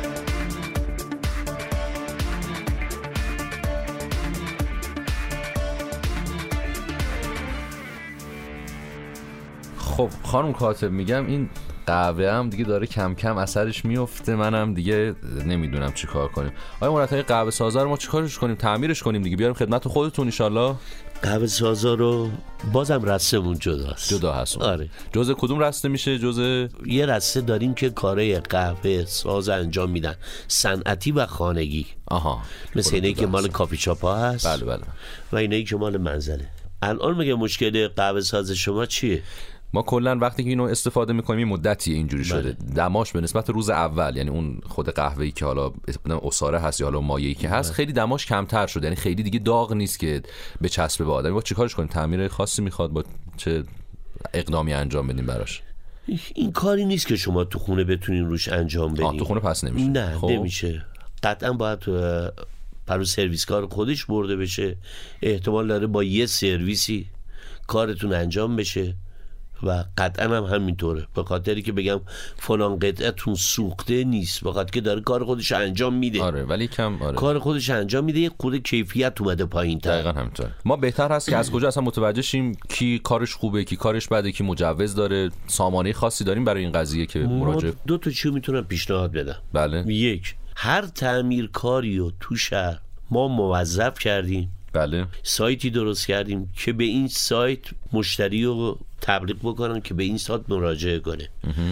خب خانم کاتب میگم این قهوه هم دیگه داره کم کم اثرش میفته، منم دیگه نمیدونم چی کار کنیم. آیا مرتضی قهوه سازا رو ما چیکارش کنیم؟ تعمیرش کنیم دیگه، بیاریم خدمت خودتون ان شاءالله.
قهوه سازا رو بازم رستمون جداست.
جدا هست.
آره.
جزء کدوم رسته میشه؟ جزء
یه رسته داریم که کارهای قهوه ساز انجام میدن، صنعتی و خانگی.
آها.
مثل اینایی که مال کافی شاپ ها هست.
بله بله.
و اینایی که مال منزله. الان میگه مشکل قهوه ساز شما چیه؟
ما کلا وقتی که اینو استفاده میکنیم مدتی اینجوری شده.
بله.
دماش به نسبت روز اول، یعنی اون خود قهوه‌ای که حالا عصاره هست یا حالا مایعی که هست، بله. خیلی دماش کمتر شده، یعنی خیلی دیگه داغ نیست که به چسب به آدم. با چیکارش کنیم؟ تعمیر خاصی میخواد؟ با چه اقدامی انجام بدیم براش؟
این کاری نیست که شما تو خونه بتونین روش انجام بدین.
آه تو خونه پس نمیشه.
نه
خب.
نمیشه. قطعا باید پرو سرویس کار خودش برده بشه. احتمال داره با یه سرویسی کارتون انجام بشه و قطعا هم همینطوره، به خاطری که بگم فلان قطعتون سوخته نیست، به خاطر که داره کار خودش انجام میده.
آره ولی کم آره.
کار خودش انجام میده، یه خود کیفیت اومده پایین‌تر.
دقیقاً همینطوره. ما بهتر هست که از کجا اصلا متوجه شیم کی کارش خوبه، کی کارش بده، کی مجوز داره، سامانه خاصی داریم برای این قضیه که مراجعه؟
دو تا چیزو میتونم پیشنهاد بدم.
بله.
یک، هر تعمیرکاری رو تو شهر ما موظف کردیم.
بله.
سایتی درست کردیم که به این سایت مشتری رو تبلیغ بکنن که به این سایت مراجعه کنه.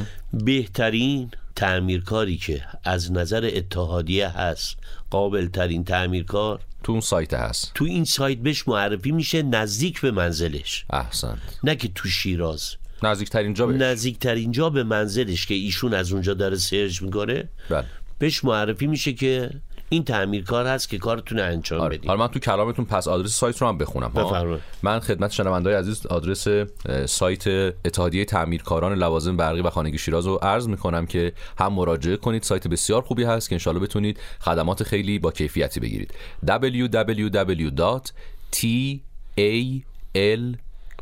بهترین تعمیرکاری که از نظر اتحادیه هست، قابل ترین تعمیرکار
تو اون سایت هست،
تو این سایت بهش معرفی میشه نزدیک به منزلش.
احسن.
نه که تو شیراز،
نزدیکترین جا بهش.
نزدیکترین جا به منزلش که ایشون از اونجا داره سرچ میکنه.
بله.
بهش معرفی میشه که این تعمیرکار هست که کارتون انجام
آره.
بدید.
حالا من تو کلامتون پس آدرس سایت رو هم بخونم.
بفرمایید.
من خدمت شنونده‌های عزیز آدرس سایت اتحادیه تعمیرکاران لوازم برقی و خانگی شیراز رو عرض میکنم که هم مراجعه کنید. سایت بسیار خوبی هست که انشالله بتونید خدمات خیلی با کیفیتی بگیرید. دبلیو دبلیو دبلیو دات تی ای ال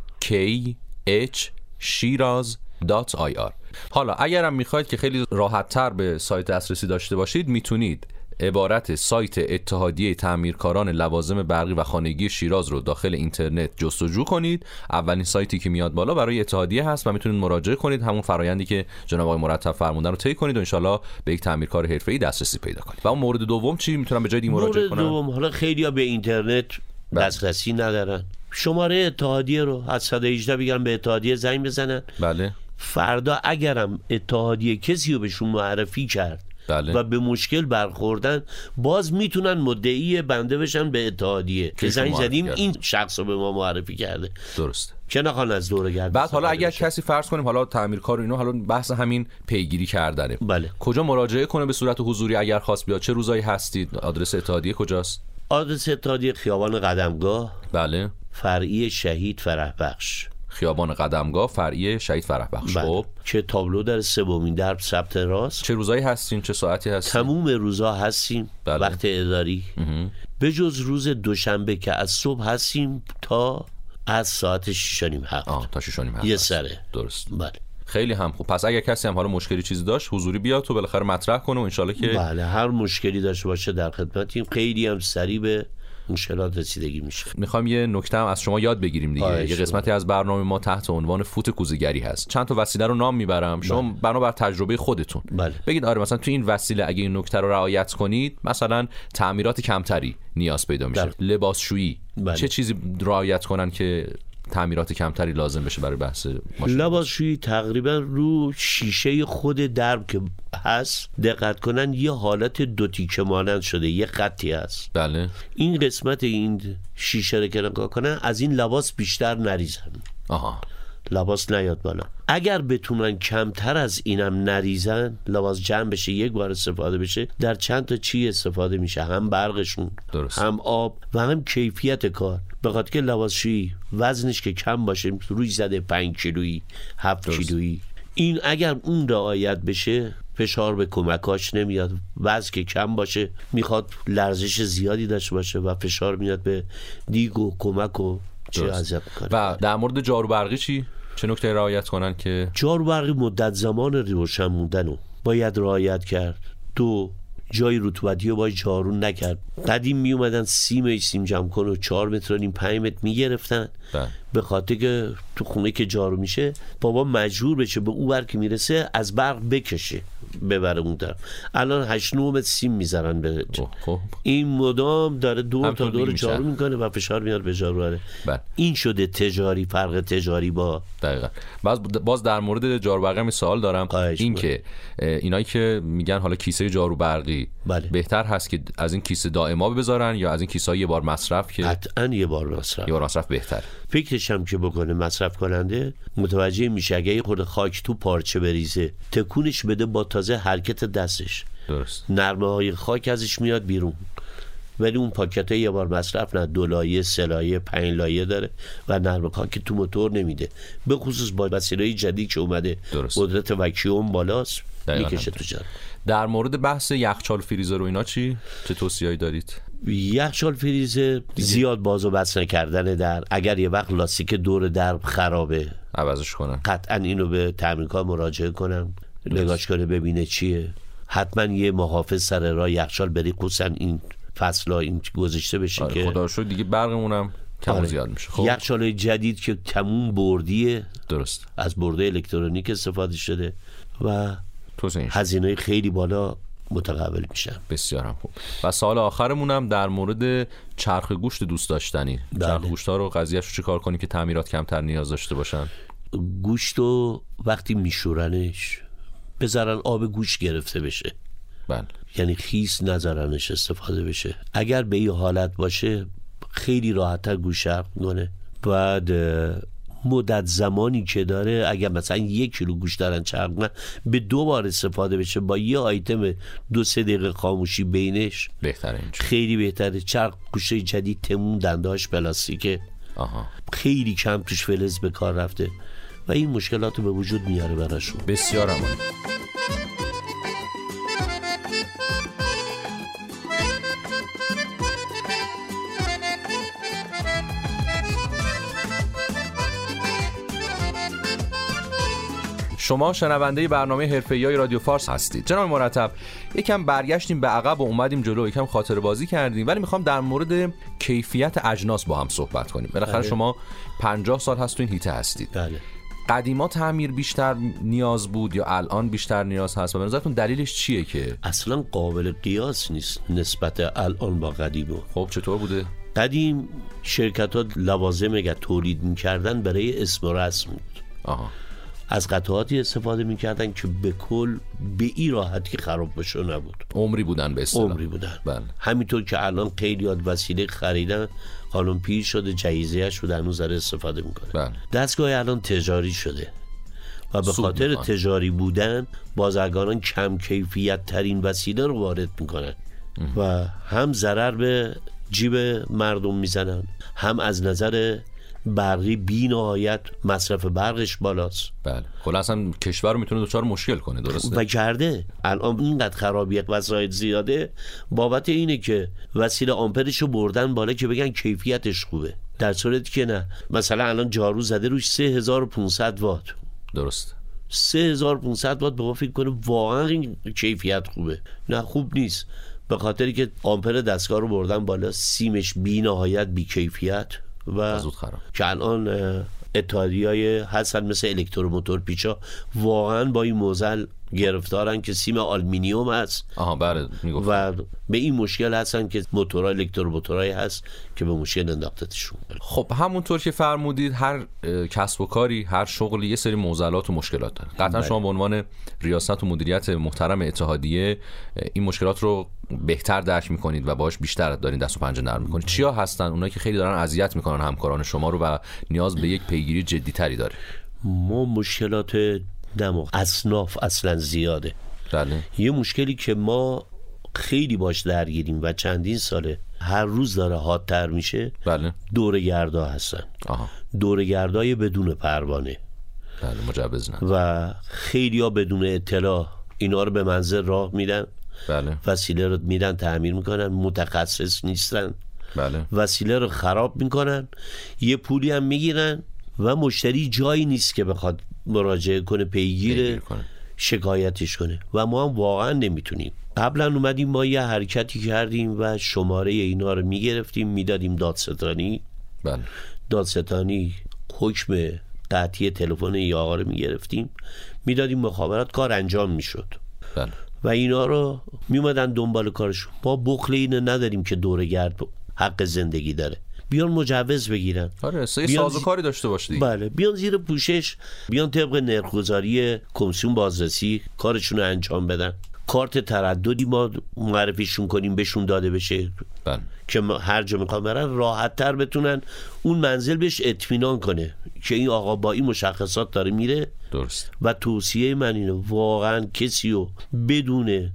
کی اچ شیراز دات آی آر. حالا اگرم میخواید که خیلی راحت‌تر به سایت دسترسی داشته باشید، میتونید عبارت سایت اتحادیه تعمیرکاران لوازم برقی و خانگی شیراز رو داخل اینترنت جستجو کنید. اولین سایتی که میاد بالا برای اتحادیه هست و میتونید مراجعه کنید، همون فرآیندی که جناب آقای مرتب فرمودن رو طی کنید و انشالله به یک تعمیرکار حرفه‌ای دسترسی پیدا کنید. و اون مورد دوم چی میتونم به جای دیگه مراجعه کنم؟
مورد دوم، حالا خیلی‌ها به اینترنت دسترسی ندارن، شماره اتحادیه رو از صد و هجده بگیرن به اتحادیه زنگ بزنن.
بله.
فردا اگرم اتحادیه کسی رو بهشون معرفی کرد
بله.
و به مشکل برخوردن، باز میتونن مدعی بنده بشن به اتحادیه که زنگ زدیم این شخص رو به ما معرفی کرده.
درسته.
که نخوان از دوره گرد.
بعد حالا اگر بشه. کسی فرض کنیم حالا تعمیرکار و اینو، حالا بحث همین پیگیری کردنه.
بله.
کجا مراجعه کنه به صورت حضوری اگر خواست بیاد؟ چه روزایی هستید؟ آدرس اتحادیه کجاست؟
آدرس اتحادیه خیابان قدمگاه.
بله.
فرعی شهید فرح بخش.
خیابان قدمگاه فرعی شهید فرح بخش.
بله.
خب
که تابلو در سومین درب ثبت راست.
چه روزایی هستین؟ چه ساعتی هستین؟
تموم روزا هستیم. بله. وقت اداری به جز روز دوشنبه که از صبح هستیم تا از ساعت شش و نیم هفت.
آه تا شش و نیم هفت
یه سره.
درست.
بله.
خیلی هم خوب. پس اگر کسی هم حالا مشکلی چیزی داشت حضوری بیاد تو بالاخره مطرح کنه و انشالله که
بله هر مشکلی داشته باشه در خدمتیم. خیلی هم سریع به مشکلات رسیدگی میشه.
میخوام یه نکته هم از شما یاد بگیریم دیگه. یه قسمتی از برنامه ما تحت عنوان فوت کوزه‌گری هست. چند تا وسیله رو نام میبرم، شما بله. بنابر تجربه خودتون
بله.
بگید آره مثلا تو این وسیله اگه این نکته رو رعایت کنید مثلا تعمیرات کمتری نیاز پیدا میشه. لباسشویی بله. چه چیزی رعایت کنن که تعمیرات کمتری لازم بشه برای بحث ماشین؟
لباسشویی تقریبا رو شیشه خود درب که هست دقت کنن یه حالت دو تیکه مانند شده، یه خطی هست.
بله.
این قسمت این شیشه رو که نگاه کنن از این لباس بیشتر نریزن.
آها.
لباس نیاد بالا. اگر بتونن کمتر از اینم نریزن، لباس جمع بشه، یک بار استفاده بشه، در چند تا چی استفاده میشه، هم برقشون درست. هم آب و هم کیفیت کار. به خاطر که لباسشویی وزنش که کم باشه، روی زده پنج کیلویی هفت کیلویی، این اگر اون رعایت بشه فشار به کمکاش نمیاد. وزن که کم باشه میخواد لرزش زیادی داشته باشه و فشار میاد به دیگ و کمک و چه عجب کنه.
و در مورد جارو برقی چی؟ چه نکته رعایت کنن که
جارو برقی مدت زمان روشن موندنو باید رعایت کرد. دو، جای رطوبتی رو باید جارو نکرد. قدیم می اومدن سیم سیم جمع کن و چهار متر و نیم پنج متر می گرفتن، به خاطر که تو خونه که جارو میشه بابا مجبور بشه به اون ور که میرسه از برق بکشه ببره اون طرف. الان هشت نه متر سیم میذارن به
خب.
این مدام داره دور تا دور جارو میکنه و فشار میاد به جارو. این شده تجاری، فرق تجاری با
دقیقاً. باز باز در مورد جارو برقی می سوال دارم، این که اینایی که میگن حالا کیسه جارو برقی بله. بهتر هست که از این کیسه دائما بذارن یا از این کیسه های یه بار مصرف که
قطعاً یه بار مصرف
یه بار مصرف بهتر.
فکرش هم که بکنه مصرف کننده متوجه میشه اگه یه خورده خاک تو پارچه بریزه تکونش بده با تازه حرکت دستش، درست، نرمه های خاک ازش میاد بیرون. ولی اون پاکت یه بار مصرف نه، دو لایه، سه لایه، پنج لایه داره و نرمه خاک تو موتور نمیده، به خصوص با وسیله جدید که اومده درست. قدرت وکیوم بالاست میکشه تو جارو.
در مورد بحث یخچال فریزر و اینا چی؟ چه توصیه‌ای دارید؟
یخچال فریزر زیاد باز و بس نکردن در، اگر یه وقت لاستیک دور در خرابه
عوضش کنن،
قطعا اینو به تعمیرکار مراجعه کنم، نگاش کنه ببینه چیه. حتما یه محافظ سر راه یخچال بری، خصوصا این فصلا این گذشته بشه
آره،
که
خدا رو شکر دیگه برقمونم کم آره. زیاد میشه. خب
یخچال جدید که تموم بردیه،
درست،
از برده الکترونیک استفاده شده و هزینه خیلی بالا متقبل میشن.
بسیار هم خوب. و سوال آخرمونم در مورد چرخ گوشت دوست داشتنی. بله. چرخ گوشت ها رو قضیهش رو چی کار کنی که تعمیرات کمتر نیاز داشته باشن؟
گوشت رو وقتی میشورنش بذارن آب گوشت گرفته بشه.
بله.
یعنی خیس نذارنش استفاده بشه. اگر به این حالت باشه خیلی راحت‌تر گوشت شرخ میکنه. بعد مدت زمانی که داره، اگر مثلا یک کیلو گوشت دارن چرخ کنن، به دو بار استفاده بشه با یه آیتم دو سه دقیقه خاموشی بینش
بهتره. اینجا
خیلی بهتره. چرخ گوشت جدید تموم دندهاش پلاستیکه، آها، خیلی کم توش فلز به کار رفته و این مشکلات رو به وجود میاره براشون.
بسیار عالی. شما شنونده برنامه حرفه‌ای رادیو فارس هستید. جناب مرتب، یکم برگشتیم به عقب و اومدیم جلو، یکم خاطره بازی کردیم، ولی میخوام در مورد کیفیت اجناس با هم صحبت کنیم. بالاخره شما پنجاه سال هست تو این هیته هستید.
بله.
قدیما تعمیر بیشتر نیاز بود یا الان بیشتر نیاز هست و به نظرتون دلیلش چیه که
اصلا قابل قیاس نیست نسبت الان با قدیم؟
خب چطور بوده؟
قدیم شرکت ها لوازم اگر تولید میکردن برای اسم و رسم بود.
آها.
از قطعاتی استفاده میکردن که به کل به این راحتی خراب بشه نبود،
عمری بودن به اصطلاح.
عمری بودن.
بله.
همینطور که الان خیلی یاد وسیله خریدن الان پیر شده، جهیزیه‌اش رو در نظر استفاده میکنه.
بله.
دستگاه الان تجاری شده و به خاطر میخوان. تجاری بودن بازرگانان کم کیفیت ترین وسیله رو وارد میکنن و هم ضرر به جیب مردم میزنن، هم از نظر برقی بی نهایت مصرف برقش بالاست.
بله. خلاصا کشور رو میتونه دچار مشکل کنه، درسته؟
و کرده. الان اینقدر خرابی وسایل زیاده بابت اینه که وسیله آمپرش رو بردن بالا که بگن کیفیتش خوبه، در صورتی که نه. مثلا الان جارو زده روش سه هزار و پانصد وات.
درست.
سه هزار و پانصد وات بابا فکر کنه واقعا این کیفیت خوبه. نه، خوب نیست، به خاطری که آمپر دستگاه رو بردن بالا، سیمش بی نهایت بی کیفیت و
زود خراب.
که الان اتحادیه‌های هستن مثل الکتروموتور پیچا واقعا با این موزل گرفتارن که سیم آلومینیوم هست.
آها بله میگفت.
و به این مشکل هستن که موتورها الکتروموتورایی هست که به مشکل انداختتشون.
خب همونطور که فرمودید هر کسب و کاری، هر شغلی یه سری معضلات و مشکلات داره. قطعا شما به عنوان ریاست و مدیریت محترم اتحادیه این مشکلات رو بهتر درک میکنید و باهاش بیشتر دارین دست و پنجه نرم میکنید. چیا هستن اونایی که خیلی دارن اذیت میکنن همکاران شما رو و نیاز به یک پیگیری جدی‌تری داره؟
ما مشکلات دماغ اصناف اصلا زیاده.
بله.
یه مشکلی که ما خیلی باش درگیریم و چندین ساله هر روز داره حادتر میشه.
بله.
دورگردا هستن.
آها.
دورگردای بدون پروانه.
بله، مجوز نه.
و خیلی ها بدون اطلاع اینا رو به منزل راه میدن.
بله.
وسیله رو میدن تعمیر میکنن، متخصص نیستن.
بله.
وسیله رو خراب میکنن، یه پولی هم میگیرن و مشتری جایی نیست که بخواد مراجعه کنه، پیگیر کنه، شکایتش کنه و ما هم واقعا نمیتونیم. قبلا اومدیم ما یه حرکتی کردیم و شماره اینا رو میگرفتیم میدادیم دادستانی.
بله.
دادستانی حکم قطعی تلفن ای آقا رو میگرفتیم میدادیم مخابرات، کار انجام میشد.
بله.
و اینا رو میومدن دنبال کارشون. ما بخل اینه نداریم که دورگرد حق زندگی داره، بیان مجوز بگیرن.
آره، سازوکاری داشته باشه دیگه.
بله، بیان زیر پوشش، بیان طبق نرخ‌گذاری کمیسیون بازرسی کارشون رو انجام بدن. کارت ترددی ما معرفیشون کنیم بهشون داده بشه.
بله.
که هر جا میخوان برن راحت تر بتونن اون منزل بهش اطمینان کنه که این آقا با این مشخصات داره میره.
درست.
و توصیه من اینه واقعا کسی رو بدون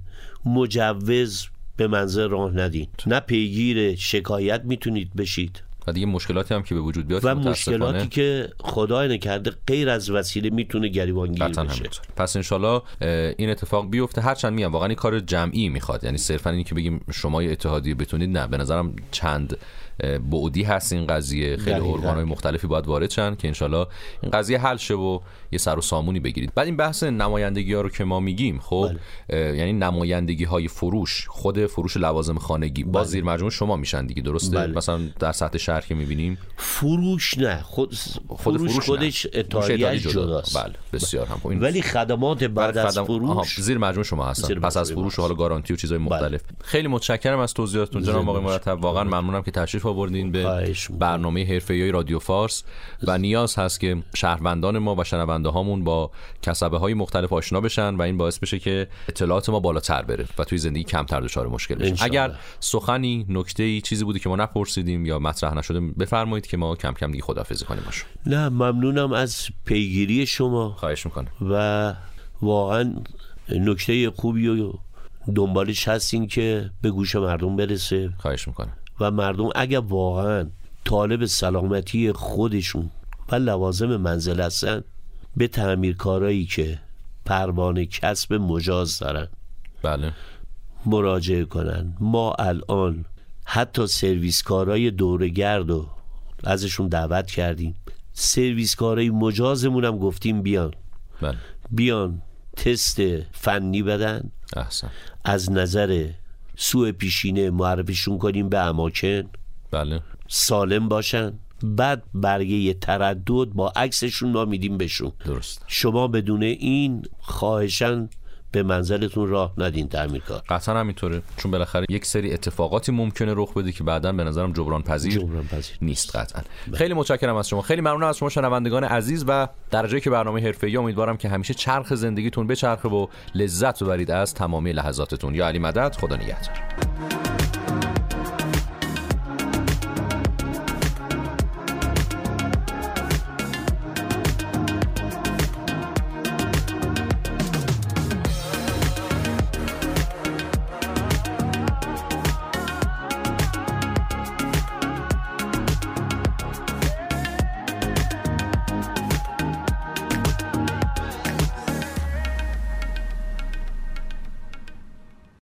مجوز به منزل راه ندین. نه پیگیر شکایت میتونید بشید
و دیگه مشکلاتی هم که به وجود بیاد
و مشکلاتی که خدای نکرده غیر از وسیله میتونه گریبانگیر بشه.
پس انشالله این اتفاق بیفته. هرچند میگم واقعا این کار جمعی میخواد، یعنی صرفا اینی که بگیم شما یه اتحادیه بتونید، نه، به نظرم چند بعدی هست این قضیه. خیلی ارگان‌های مختلفی باید وارد شن که انشالله این قضیه حل شه و یه سر و سامونی بگیرید. بعد این بحث نمایندگی‌ها رو که ما میگیم، خب یعنی نمایندگی‌های فروش، خود فروش لوازم خانگی با زیر مجموعه شما میشن دیگه، درسته؟
بله.
مثلا در سطح شهر که میبینیم
فروش نه، خود
خود
فروش, فروش خودش اتحادیه جداست.
بله، بسیار هم. این
ولی خدمات بعد از
خدم...
فروش
آها. زیر مجموعه شما هستن، پس از فروش و حالا گارانتی و چیزهای مختلف. بله. خیلی متشکرم از توضیحاتتون جناب آقای مرتب، واقعا ممنونم که تشریف آوردین به برنامه حرفه‌ای رادیو فارس و نیاز هست که شهروندان ما و شنونده هامون با کسبه های مختلف آشنا بشن و این باعث بشه که اطلاعات ما بالاتر بره و توی زندگی کمتر دچار مشکل بشیم. اگر سخنی، نکته‌ای، چیزی بودی که ما نپرسیدیم یا مطرح نشده بفرمایید که ما کم کم دیگه خداحافظی کنیم باشیم.
نه، ممنونم از پیگیری شما.
خواهش میکنم.
و واقعا نکته خوبی و دنبالش هستین که به گوش مردم برسه.
خواهش میکنم.
و مردم اگر واقعا طالب سلامتی خودشون و لوازم منزل هستن، به تعمیرکارایی که پروانه کسب مجاز دارن
بله
مراجعه کنن. ما الان حتی سرویسکارای دورگرد رو ازشون دعوت کردیم، سرویسکارای مجازمون هم گفتیم بیان.
بله.
بیان تست فنی بدن.
احسن.
از نظر سوء پیشینه معرفیشون کنیم به اماکن.
بله.
سالم باشن، بعد برگه تردد با عکسشون ما میدیم بهشون.
درست.
شما بدون این خواهشاً به منزلتون راه ندین تعمیرکار.
قطعا همینطوره، چون بالاخره یک سری اتفاقاتی ممکنه رخ بده که بعداً به نظرم جبران پذیر, جبران پذیر نیست. قطعا. خیلی متشکرم از شما، خیلی ممنونم از شما شنوندگان عزیز و در جایی که برنامه حرفه‌ای، امیدوارم که همیشه چرخ زندگیتون بچرخه و لذت ببرید از تمامی لحظاتتون. یا علی مدد، خدا نگهدار.